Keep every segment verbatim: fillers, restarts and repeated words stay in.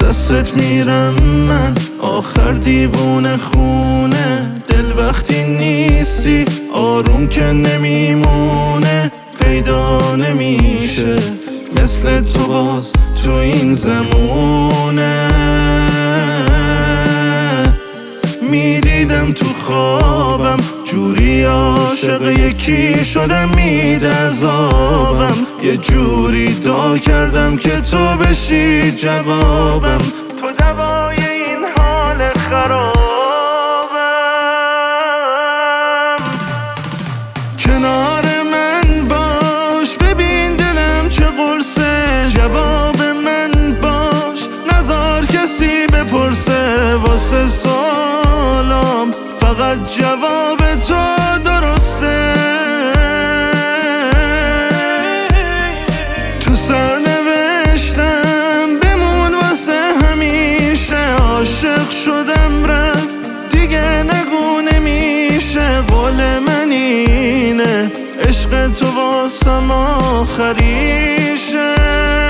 دستت میرم من آخر دیوونه خونه. دل وقتی نیستی آروم که نمیمونه، پیدا نمیشه مثل تو باز تو این زمونه. میدیدم تو خوابم جوری عاشق یکی شدم، میده عذابم. یه جوری دعا کردم که تو بشی جوابم، تو دوای این حال خرابم. کنار من باش ببین دلم چه قرصه، جواب من باش نذار کسی بپرسه. واسه سالم فقط جواب تو درسته. تو سرنوشتم بمون واسه همیشه، عاشق شدم رفت دیگه نگو نمیشه. قول من اینه عشق تو واسم آخریشه.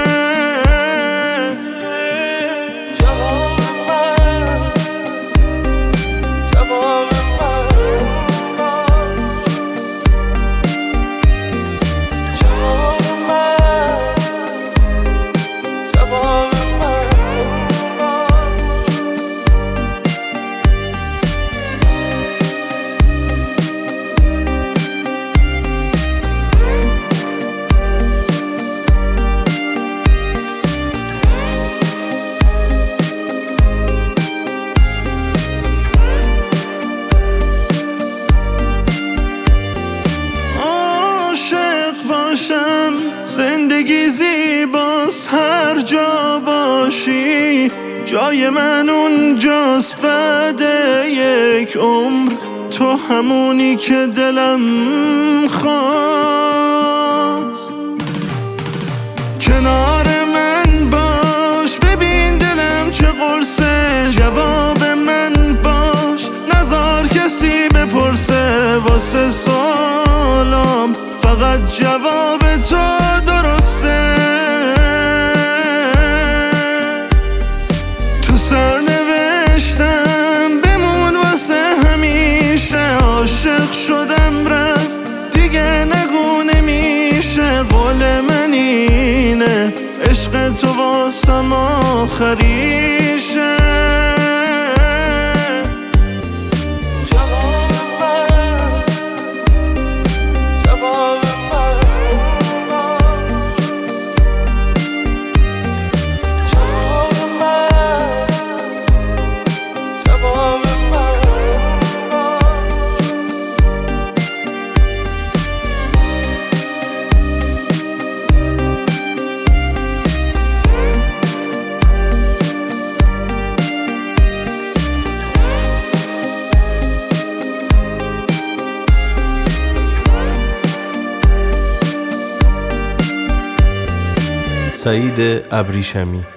زندگی زیباست هر جا باشی، جای من اونجاست بعد یک عمر. تو همونی که دلم خواست. کنار من باش ببین دلم چه قرصه، جواب من باش نذار کسی بپرسه. واسه سالم فقط جواب تو درسته. تو سرنوشتم بمون واسه همیشه، عاشق شدم رفت دیگه نگو نمیشه. قول من اینه عشق تو واسم آخریشه. سعید ابریشمی.